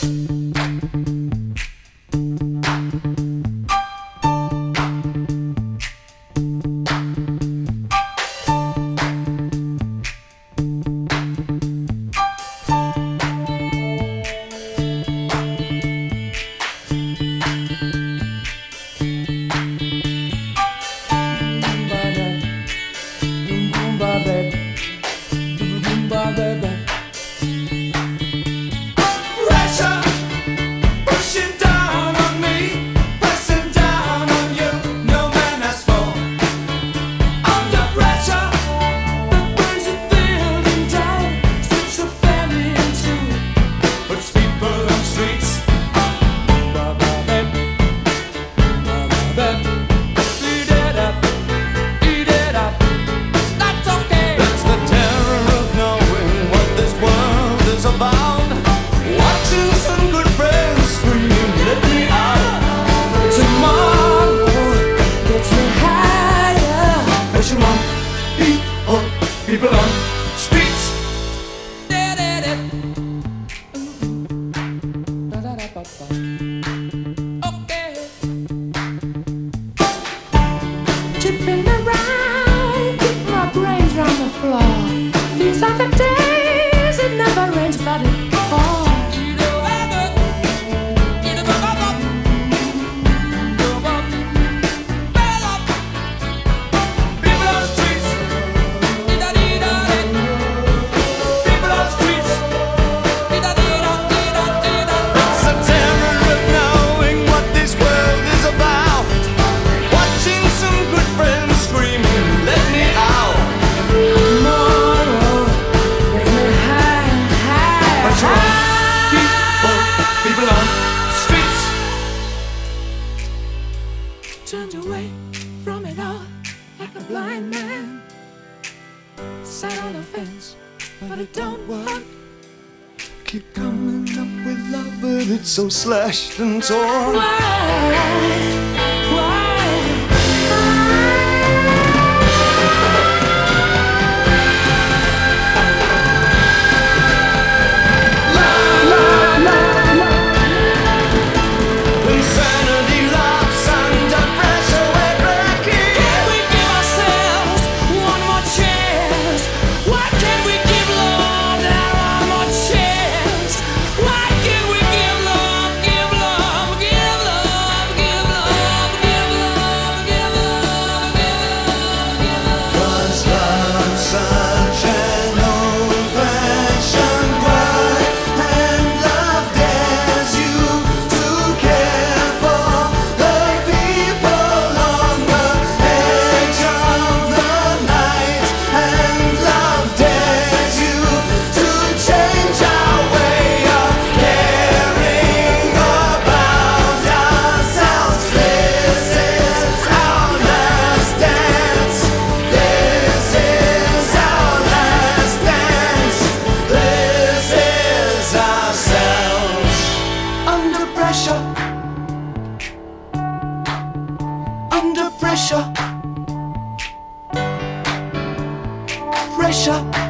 People on streets. Okay. Chipping around, keep my brains round the floor. These are the days it never rains, but it falls. Turned away from it all like a blind man. Sat on the fence, but it don't work. Keep coming up with love, but it's so slashed and torn. Why? Under pressure, pressure.